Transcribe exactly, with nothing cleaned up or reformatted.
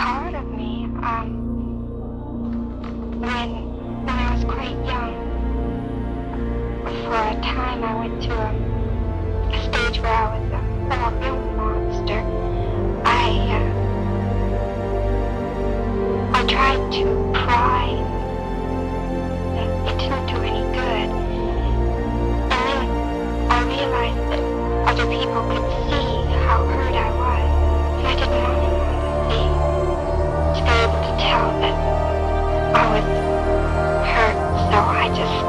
part of me. Um, when, when I was quite young, for a time I went to a, a stage where I was a, a real monster. I, uh, I tried to cry. It, it didn't do any good. And then I realized that other people could see how hurt I was. And I didn't want anyone to see. To be able to tell that I was hurt, so I just